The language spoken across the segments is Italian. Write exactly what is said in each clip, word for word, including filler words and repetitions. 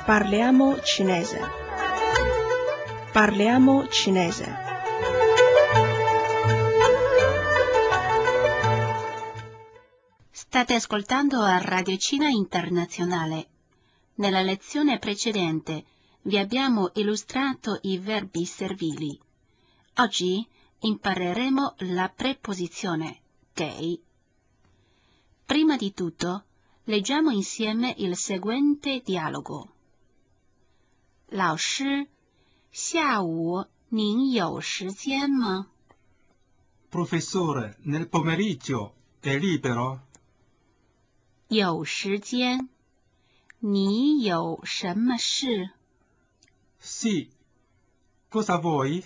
Parliamo cinese. Parliamo cinese. State ascoltando a Radio Cina Internazionale. Nella lezione precedente vi abbiamo illustrato i verbi servili. Oggi impareremo la preposizione che. Prima di tutto, leggiamo insieme il seguente dialogo. 老师，下午您有时间吗？ Professore, nel pomeriggio è libero? 有时间。你有什么事？ Sì. Cosa vuoi?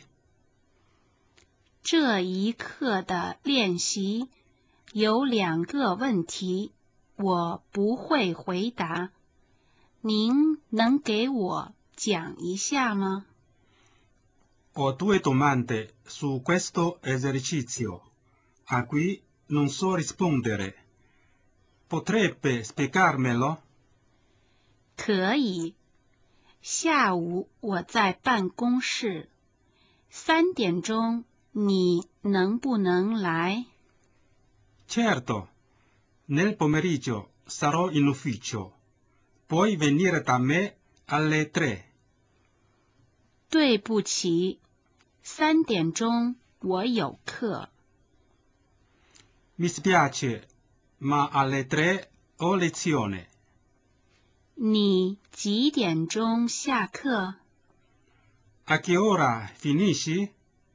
这一课的练习有两个问题，我不会回答。您能给我讲一下吗？ Ho due domande su questo esercizio. A cui non so rispondere. Potrebbe spiegarmelo? 可以。下午我在办公室，三点钟你能不能来？ Certo. Nel pomeriggio sarò in ufficio. Puoi venire da me alle tre. 对不起，三点钟我有课。 Mi spiace, ma alle tre ho lezione. 你几点钟下课？ A che ora finisci?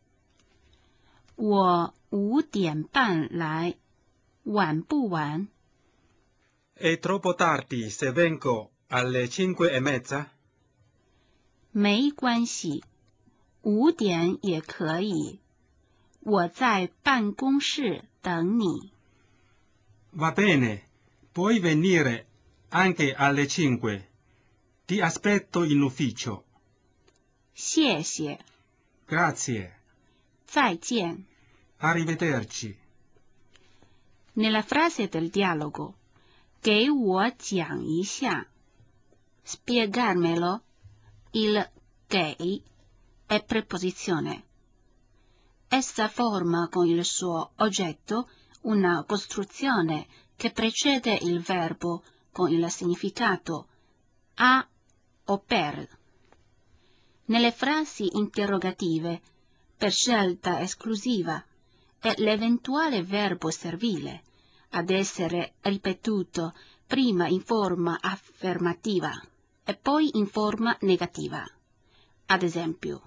我五点半来，晚不晚？ È troppo tardi se vengo alle cinque e mezza? 没关系，五点也可以。我在办公室等你。 Va bene, puoi venire anche alle cinque. Ti aspetto in ufficio. 谢谢。 Grazie. 再见。 Arrivederci. Nella frase del dialogo, 给我讲一下 spiegarmelo, il che è preposizione. Essa forma con il suo oggetto una costruzione che precede il verbo con il significato a o per. Nelle frasi interrogative, per scelta esclusiva, è l'eventuale verbo servile ad essere ripetuto prima in forma affermativa e poi in forma negativa. Ad esempio,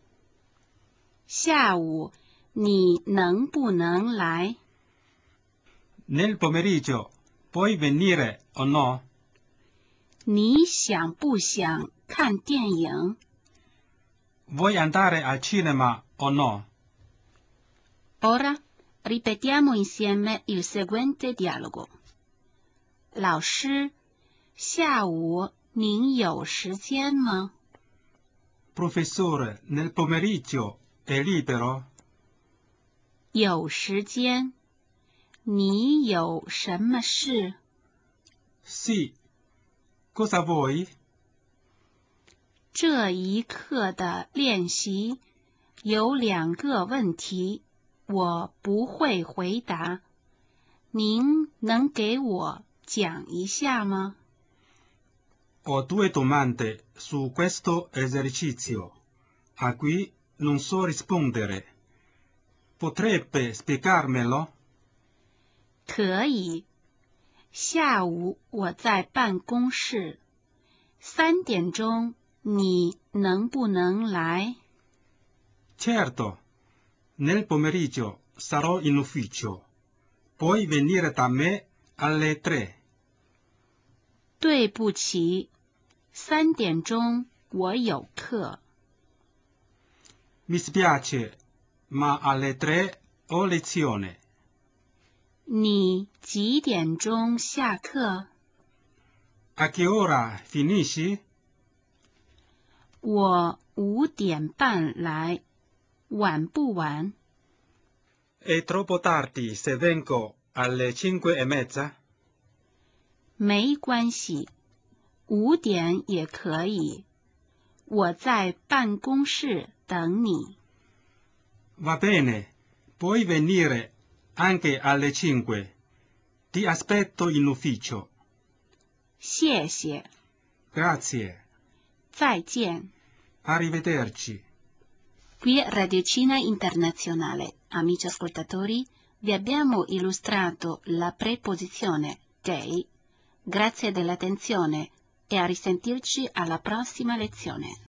下午你能不能来？ Nel pomeriggio puoi venire o no? 你想不想看电影？ Vuoi andare al cinema o no? Ora ripetiamo insieme il seguente dialogo. 老师，下午您有时间吗？ Professore, nel pomeriggio è libero? 有时间。你有什么事？ Sì. Cosa vuoi? 这一课的练习有两个问题，我不会回答。您能给我讲一下吗？ Ho due domande su questo esercizio. A cui non so rispondere. Potrebbe spiegarmelo? 可以。下午我在办公室，三点钟你能不能来？ Certo. Nel pomeriggio sarò in ufficio. Puoi venire da me alle tre. 对不起，三点钟我有课。 Mi spiace, ma alle tre ho lezione. 你几点钟下课？ A che ora finisci? 我五点半来，晚不晚？ È troppo tardi se vengo alle cinque e mezza? 没关系， 五点也可以。我在办公室等你。 Va bene, puoi venire anche alle cinque. Ti aspetto in ufficio. 谢谢。 Grazie. 再见。 Arrivederci. Qui Radio Cina Internazionale, amici ascoltatori, vi abbiamo illustrato la preposizione dei. Grazie dell'attenzione e a risentirci alla prossima lezione.